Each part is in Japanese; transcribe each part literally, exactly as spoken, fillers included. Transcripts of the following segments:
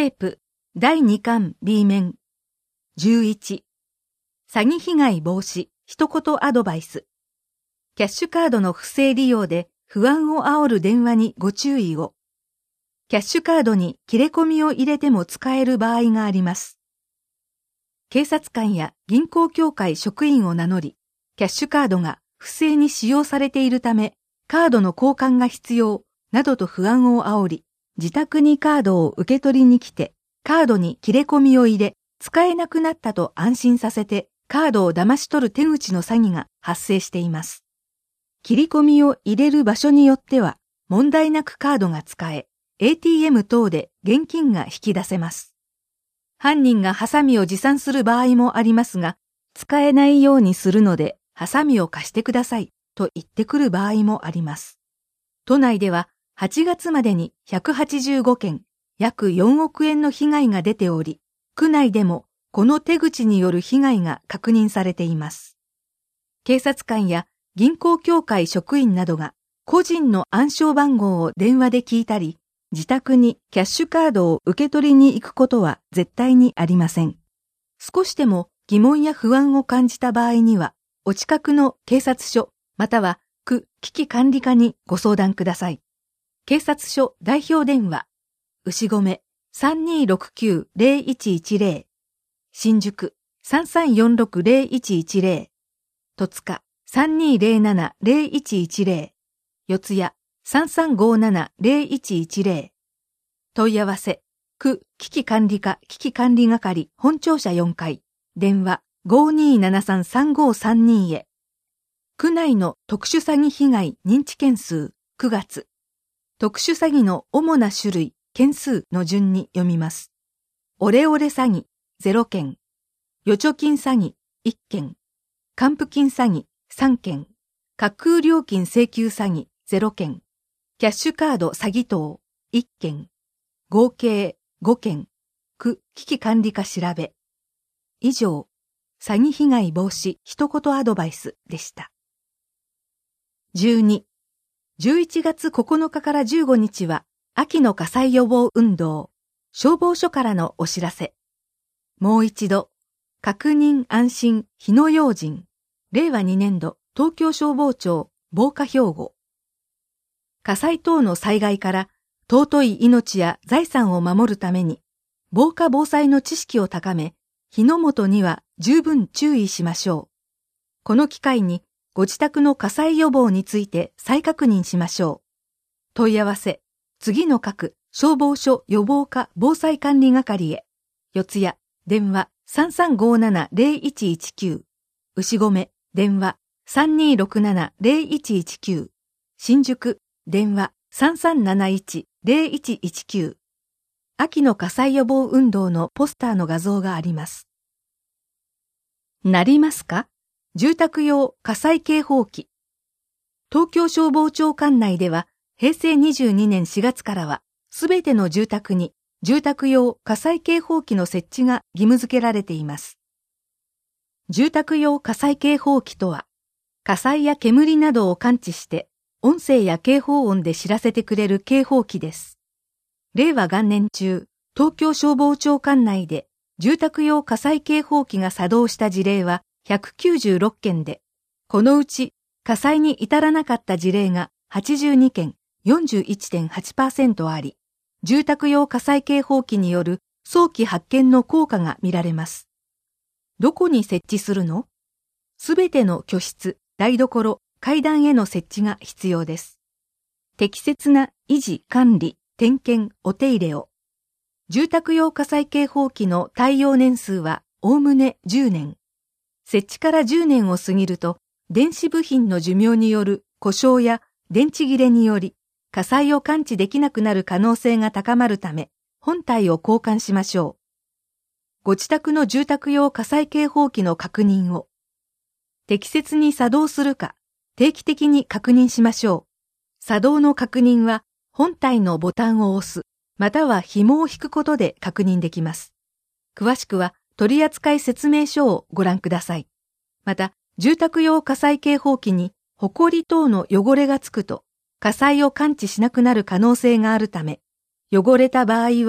ープだいにかん B 面じゅういち詐欺被害防止一言アドバイス。キャッシュカードの不正利用で不安を煽る電話にご注意を。キャッシュカードに切れ込みを入れても使える場合があります。警察官や銀行協会職員を名乗り、キャッシュカードが不正に使用されているため、カードの交換が必要などと不安を煽り、自宅にカードを受け取りに来て、カードに切れ込みを入れ、使えなくなったと安心させて、カードを騙し取る手口の詐欺が発生しています。切り込みを入れる場所によっては、問題なくカードが使え、エーティーエム 等で現金が引き出せます。犯人がハサミを持参する場合もありますが、使えないようにするので、ハサミを貸してくださいと言ってくる場合もあります。都内でははちがつまでにひゃくはちじゅうごけん、約よんおくえんの被害が出ており、区内でもこの手口による被害が確認されています。警察官や銀行協会職員などが個人の暗証番号を電話で聞いたり、自宅にキャッシュカードを受け取りに行くことは絶対にありません。少しでも疑問や不安を感じた場合には、お近くの警察署または区危機管理課にご相談ください。警察署代表電話、牛込 さんにーろくきゅう ゼロいちいちゼロ、新宿 さんさんよんろく ゼロいちいちゼロ、戸塚 さんにーゼロなな ゼロいちいちゼロ、四谷 さんさんごなな ゼロいちいちゼロ、問い合わせ、区危機管理課危機管理係本庁舎よんかい、電話 ごーにーななさん さんごーさんにー へ。区内の特殊詐欺被害認知件数くがつ。特殊詐欺の主な種類、件数の順に読みます。オレオレ詐欺ゼロけん、預貯金詐欺いっけん、還付金詐欺さんけん、架空料金請求詐欺ゼロけん、キャッシュカード詐欺等いっけん、合計ごけん、区危機管理課調べ。以上、詐欺被害防止一言アドバイスでした。じゅうに、じゅういちがつここのかからじゅうごにちは秋の火災予防運動、消防署からのお知らせ。もう一度、確認安心火の用心、れいわにねんど東京消防庁防火標語。火災等の災害から尊い命や財産を守るために、防火防災の知識を高め、火の元には十分注意しましょう。この機会にご自宅の火災予防について再確認しましょう。問い合わせ、次の各消防署予防課防災管理係へ。四谷、電話 さんさんごなな ゼロいちいちきゅう、牛込、電話 さんにーろくなな ゼロいちいちきゅう、新宿、電話 さんさんなないち ゼロいちいちきゅう。秋の火災予防運動のポスターの画像があります。なりますか？住宅用火災警報器。東京消防庁管内では、へいせいにじゅうにねんしがつからは、すべての住宅に住宅用火災警報器の設置が義務付けられています。住宅用火災警報器とは、火災や煙などを感知して、音声や警報音で知らせてくれる警報器です。れいわ元年中、東京消防庁管内で住宅用火災警報器が作動した事例はひゃくきゅうじゅうろっけんで、このうち火災に至らなかった事例がはちじゅうにけん、よんじゅういってんはちパーセント あり、住宅用火災警報器による早期発見の効果が見られます。どこに設置するの？すべての居室、台所、階段への設置が必要です。適切な維持、管理、点検、お手入れを。住宅用火災警報器の耐用年数はおおむねじゅうねん。設置からじゅうねんを過ぎると、電子部品の寿命による故障や電池切れにより、火災を感知できなくなる可能性が高まるため、本体を交換しましょう。ご自宅の住宅用火災警報器の確認を。適切に作動するか、定期的に確認しましょう。作動の確認は、本体のボタンを押す、または紐を引くことで確認できます。詳しくは取扱説明書をご覧ください。また、住宅用火災警報器にホコリ等の汚れがつくと、火災を感知しなくなる可能性があるため、汚れた場合は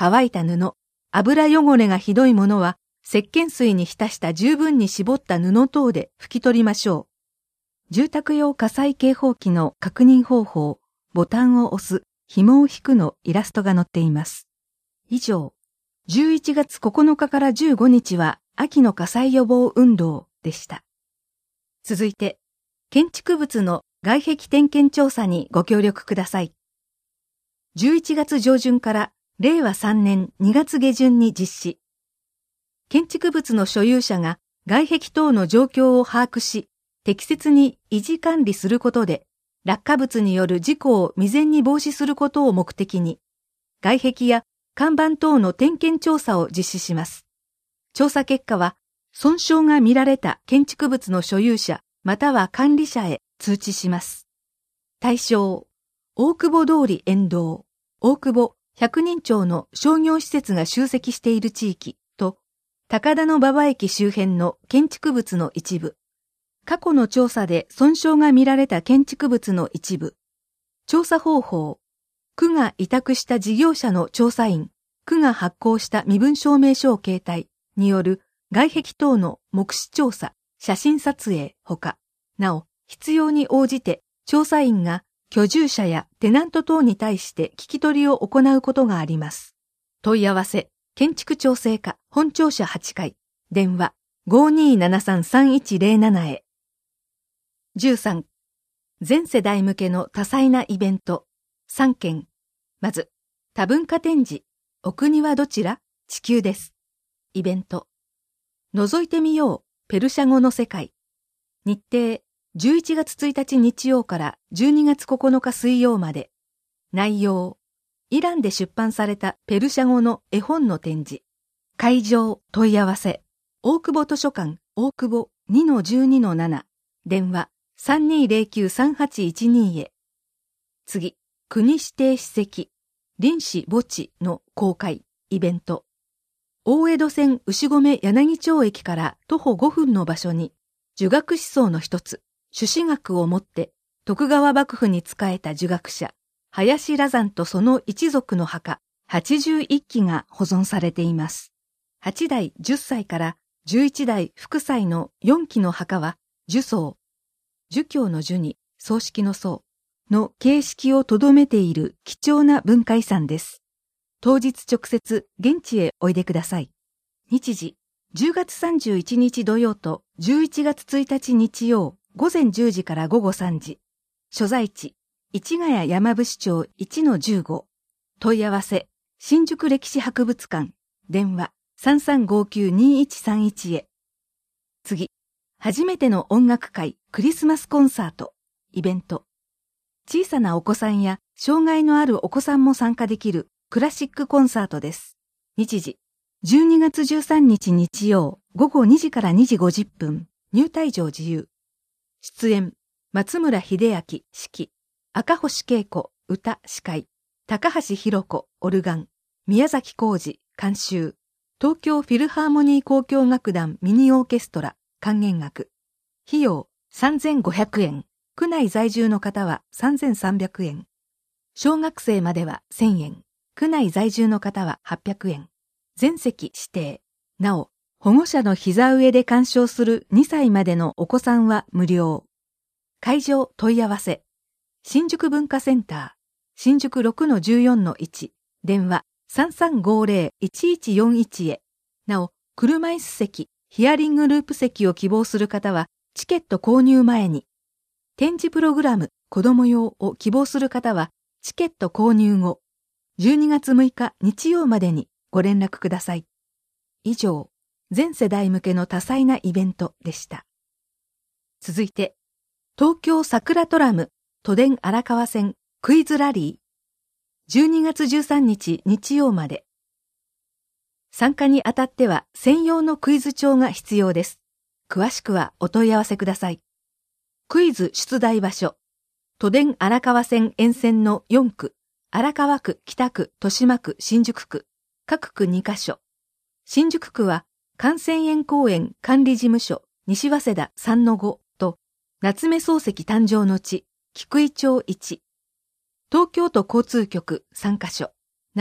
乾いた布、油汚れがひどいものは、石鹸水に浸した十分に絞った布等で拭き取りましょう。住宅用火災警報器の確認方法、ボタンを押す、紐を引くのイラストが載っています。以上、じゅういちがつここのかからじゅうごにちは秋の火災予防運動でした。続いて、建築物の外壁点検調査にご協力ください。じゅういちがつ上旬かられいわさんねんにがつげじゅんに実施。建築物の所有者が外壁等の状況を把握し、適切に維持管理することで、落下物による事故を未然に防止することを目的に、外壁や看板等の点検調査を実施します。調査結果は、損傷が見られた建築物の所有者または管理者へ通知します。対象、大久保通り沿道、大久保百人町の商業施設が集積している地域と、高田馬場駅周辺の建築物の一部、過去の調査で損傷が見られた建築物の一部、調査方法、区が委託した事業者の調査員、区が発行した身分証明書を携帯による外壁等の目視調査、写真撮影ほか、なお必要に応じて調査員が居住者やテナント等に対して聞き取りを行うことがあります。問い合わせ、建築調整課本庁舎はちかい、電話 ごーにーななさんさんいちゼロなな へ。じゅうさん、全世代向けの多彩なイベントさんけん。まず、多文化展示、お国はどちら？地球です。イベント。覗いてみよう、ペルシャ語の世界。日程、じゅういちがつついたち日曜からじゅうにがつここのか水曜まで。内容、イランで出版されたペルシャ語の絵本の展示。会場、問い合わせ。大久保図書館、大久保 にのじゅうにのなな。電話 さんにーぜろきゅうさんはちいちに へ。次、国指定史跡、臨死墓地の公開、イベント。大江戸線牛込柳町駅から徒歩ごふんの場所に、儒学思想の一つ、朱子学をもって、徳川幕府に仕えた儒学者、林羅山とその一族の墓、はちじゅういっきが保存されています。はちだいじゅっさいからじゅういちだい副祭のよんきの墓は、儒葬、儒教の儒に葬式の葬の形式をとどめている貴重な文化遺産です。当日直接現地へおいでください。日時、じゅうがつさんじゅういちにち土曜とじゅういちがつついたち日曜、ごぜんじゅうじからごごさんじ。所在地、市ヶ谷山伏町 いちのじゅうご。問い合わせ、新宿歴史博物館、電話 さんさんごきゅうにいちさんいち へ。次、初めての音楽会クリスマスコンサート、イベント。小さなお子さんや障害のあるお子さんも参加できるクラシックコンサートです。日時、じゅうにがつじゅうさんにち日曜、ごごにじからにじごじゅっぷん、入退場自由。出演、松村秀明、指揮、赤星恵子、歌、司会、高橋弘子、オルガン、宮崎浩二、監修、東京フィルハーモニー交響楽団ミニオーケストラ、管弦楽。費用、さんぜんごひゃくえん。区内在住の方はさんぜんさんびゃくえん。小学生まではせんえん。区内在住の方ははっぴゃくえん。全席指定。なお、保護者の膝上で鑑賞するにさいまでのお子さんは無料。会場問い合わせ。新宿文化センター。新宿 ろくのじゅうよんのいち。電話 さんさんごゼロいちいちよんいち へ。なお、車椅子席、ヒアリングループ席を希望する方は、チケット購入前に。展示プログラム、子供用を希望する方は、チケット購入後、じゅうにがつむいか日曜までにご連絡ください。以上、全世代向けの多彩なイベントでした。続いて、東京桜トラム、都電荒川線クイズラリー。じゅうにがつじゅうさんにち日曜まで。参加にあたっては専用のクイズ帳が必要です。詳しくはお問い合わせください。クイズ出題場所。都電荒川線沿線のよんく、荒川区、北区、豊島区、新宿区、各区にかしょ。新宿区は、関仙園公園管理事務所、西早稲田 さんのご と、夏目漱石誕生の地、菊井町いち。東京都交通局さんかしょ。なお、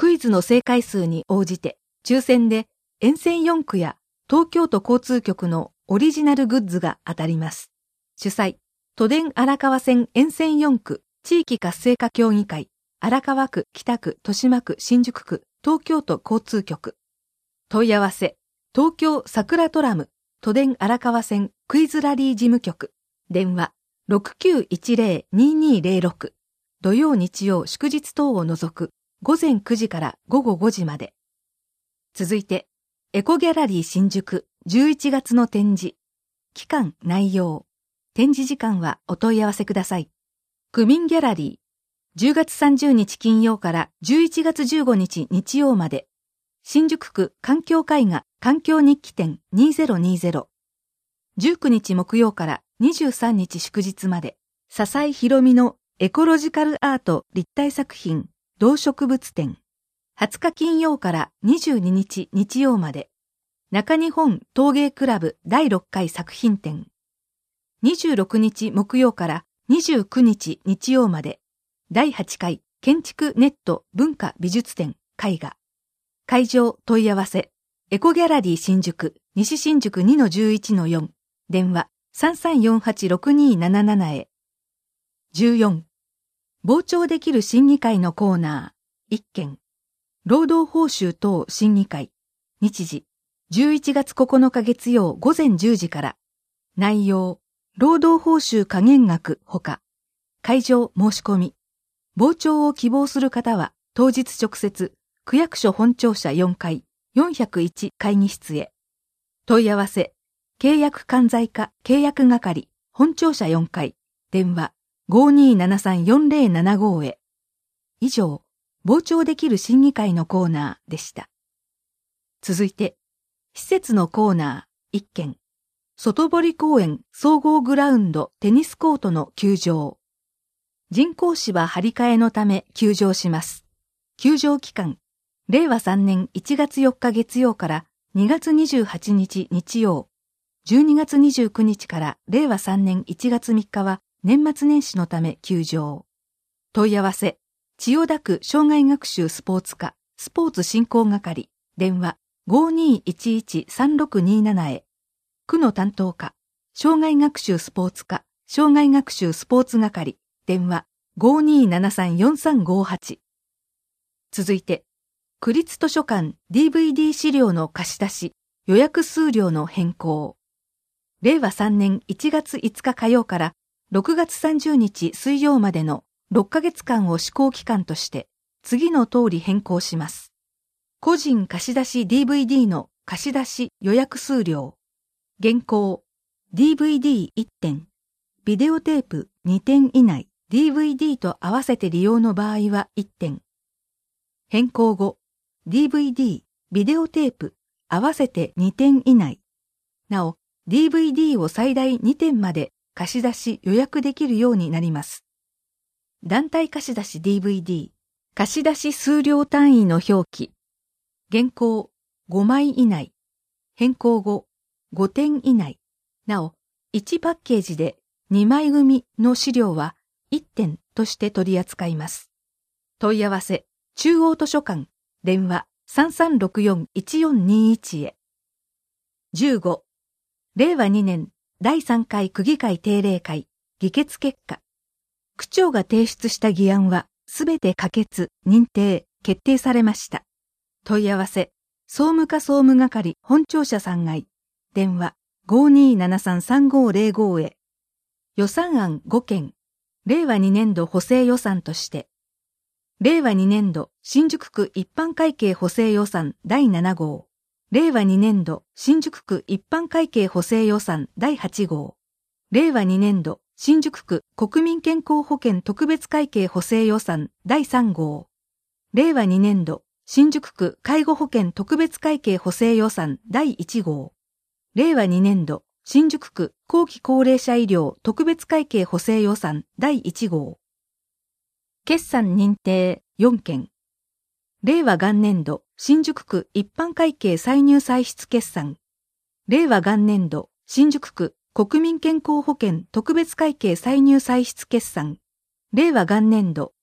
クイズの正解数に応じて、抽選で沿線よんくや東京都交通局のオリジナルグッズが当たります。主催、都電荒川線沿線よんく地域活性化協議会、荒川区、北区、豊島区、新宿区、東京都交通局。問い合わせ、東京桜トラム、都電荒川線クイズラリー事務局。電話、ろくきゅういちゼロ ににゼロろく。土曜日曜祝日等を除く、午前くじから午後ごじまで。続いて、エコギャラリー新宿じゅういちがつの展示。期間、内容。展示時間はお問い合わせください。区民ギャラリー。じゅうがつさんじゅうにち金曜からじゅういちがつじゅうごにち日曜まで。新宿区環境絵画環境日記展にせんにじゅう。じゅうくにち木曜からにじゅうさんにち祝日まで。笹井宏美のエコロジカルアート立体作品動植物展。はつか金曜からにじゅうににち日曜まで。中日本陶芸クラブだいろっかい作品展。にじゅうろくにち木曜からにじゅうくにち日曜まで。だいはちかい建築ネット文化美術展絵画。会場問い合わせ。エコギャラリー新宿西新宿 にのじゅういちのよん。電話 さんさんよんはちろくにーなななな へ。じゅうよん。傍聴できる審議会のコーナー。いっけん。労働報酬等審議会。日時。じゅういちがつここのか月曜午前じゅうじから。内容。労働報酬加減額ほか。会場申し込み。傍聴を希望する方は当日直接区役所本庁舎よんかいよんひゃくいち会議室へ。問い合わせ。契約管財課契約係本庁舎よんかい電話 ごーにーななさんよんゼロななご へ。以上、傍聴できる審議会のコーナーでした。続いて、施設のコーナーいっけん。外堀公園総合グラウンドテニスコートの休場。人工芝張り替えのため休場します。休場期間、れいわさんねんいちがつよっか月曜からにがつにじゅうはちにち日曜、じゅうにがつにじゅうくにちかられいわさんねんいちがつみっかは年末年始のため休場。問い合わせ、千代田区障害学習スポーツ課スポーツ振興係、電話 ごーにーいちいちさんろくにーなな へ。区の担当課、障害学習スポーツ課障害学習スポーツ係、電話 ごーにーななさんよんさんごはち。続いて、区立図書館 ディーブイディー 資料の貸し出し、予約数量の変更。れいわさんねんいちがついつか火曜からろくがつさんじゅうにち水曜までのろっかげつかんを施行期間として次の通り変更します。個人貸し出し ディーブイディー の貸し出し予約数量。現行 ディーブイディーいってん、ビデオテープにてん以内 ディーブイディー と合わせて利用の場合はいってん。変更後 ディーブイディー、ビデオテープ合わせてにてん以内。なお ディーブイディー を最大にてんまで貸し出し予約できるようになります。団体貸し出し ディーブイディー、貸し出し数量単位の表記。現行ごまい以内。変更後ごてん以内。なお、いちパッケージでにまい組の資料はいってんとして取り扱います。問い合わせ、中央図書館、電話 さんさんろくよんいちよんにいち へ。じゅうご、れいわにねんだいさんかい区議会定例会、議決結果。区長が提出した議案はすべて可決、認定、決定されました。問い合わせ、総務課総務係本庁舎さんがい、電話 ごーにーななさんさんごーぜろご へ。予算案ごけん、れいわにねんど補正予算として、れいわにねんど新宿区一般会計補正予算だいななごう、れいわにねんど新宿区一般会計補正予算だいはちごう、れいわにねんど新宿区国民健康保険特別会計補正予算だいさんごう、れいわにねんど新宿区介護保険特別会計補正予算だいいちごう、れいわにねんど新宿区後期高齢者医療特別会計補正予算だいいちごう。決算認定よんけん。令和元年度新宿区一般会計歳入歳出決算。令和元年度新宿区国民健康保険特別会計歳入歳出決算。令和元年度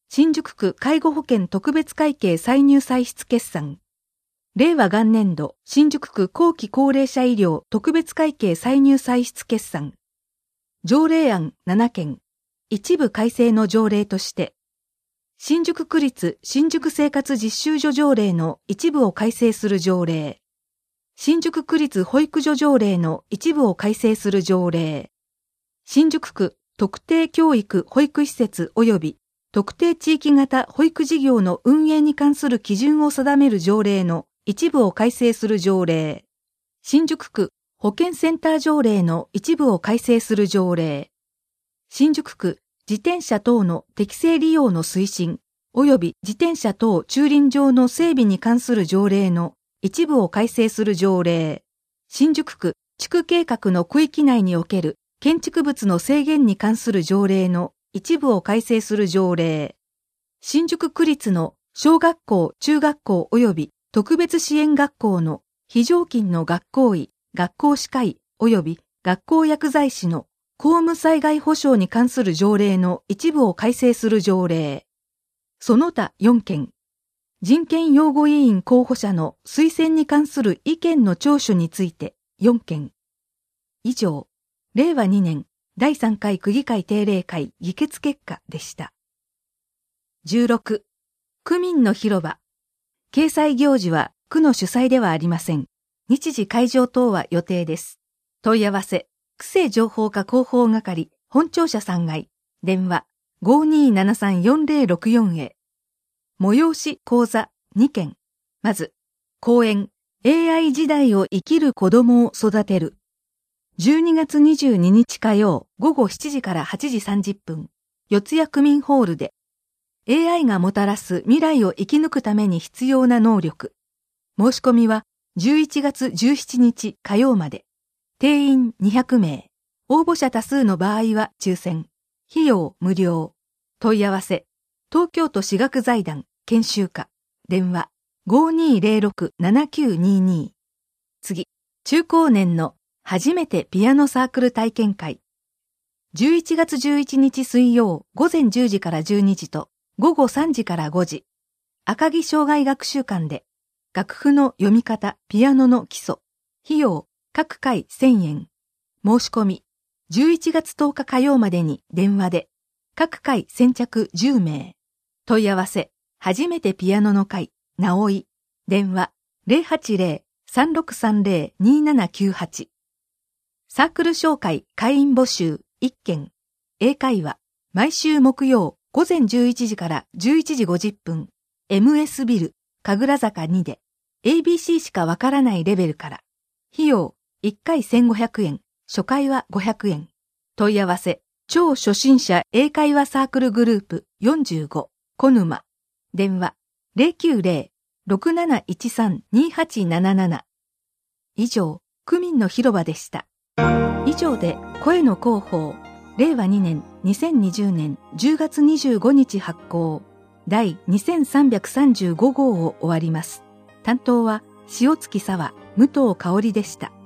新宿区介護保険特別会計歳入歳出決算。令和元年度新宿区後期高齢者医療特別会計歳入歳出決算。条例案ななけん。一部改正の条例として、新宿区立新宿生活実習所条例の一部を改正する条例。新宿区立保育所条例の一部を改正する条例。新宿区特定教育保育施設及び特定地域型保育事業の運営に関する基準を定める条例の一部を改正する条例。新宿区保健センター条例の一部を改正する条例。新宿区自転車等の適正利用の推進及び自転車等駐輪場の整備に関する条例の一部を改正する条例。新宿区地区計画の区域内における建築物の制限に関する条例の一部を改正する条例。新宿区立の小学校、中学校及び特別支援学校の非常勤の学校医、学校歯科医及び学校薬剤師の公務災害保障に関する条例の一部を改正する条例。その他よんけん。人権擁護委員候補者の推薦に関する意見の聴取についてよんけん。以上、令和にねんだいさんかい区議会定例会議決結果でした。じゅうろく、区民の広場。掲載行事は区の主催ではありません。日時会場等は予定です。問い合わせ、区政情報課広報係、本庁舎さんがい、電話 ごーにーななさんよんぜろろくよん へ。催し講座にけん。まず、講演、エーアイ 時代を生きる子供を育てる。じゅうにがつにじゅうににち火曜午後しちじからはちじさんじゅっぷん、四谷区民ホールで、エーアイ がもたらす未来を生き抜くために必要な能力。申し込みはじゅういちがつじゅうしちにち火曜まで。定員にひゃくめい。応募者多数の場合は抽選。費用無料。問い合わせ。東京都私学財団研修課。電話 ごーにーぜろろくななきゅうにに。次。中高年の初めてピアノサークル体験会。じゅういちがつじゅういちにち水曜午前じゅうじからじゅうにじと午後さんじからごじ。赤城障害学習館で楽譜の読み方、ピアノの基礎。費用各回せんえん。申し込みじゅういちがつとおか火曜までに電話で各回先着じゅうめい。問い合わせ初めてピアノの会直井。電話 ゼロはちゼロ さんろくさんゼロ にーななきゅうはち。サークル紹介会員募集いっけん。英会話毎週木曜午前じゅういちじからじゅういちじごじゅっぷん エムエス ビル神楽坂にで エービーシー しかわからないレベルから。費用いっかいせんごひゃくえん、初回はごひゃくえん。問い合わせ超初心者英会話サークルグループよんじゅうご小沼。電話 ゼロきゅうゼロ ろくなないちさん にはちなななな。以上、区民の広場でした。以上で声の広報、れいわにねんにせんにじゅうねんじゅうがつにじゅうごにち発行、第にせんさんびゃくさんじゅうごごうを終わります。担当は塩月沙和、武藤香織でした。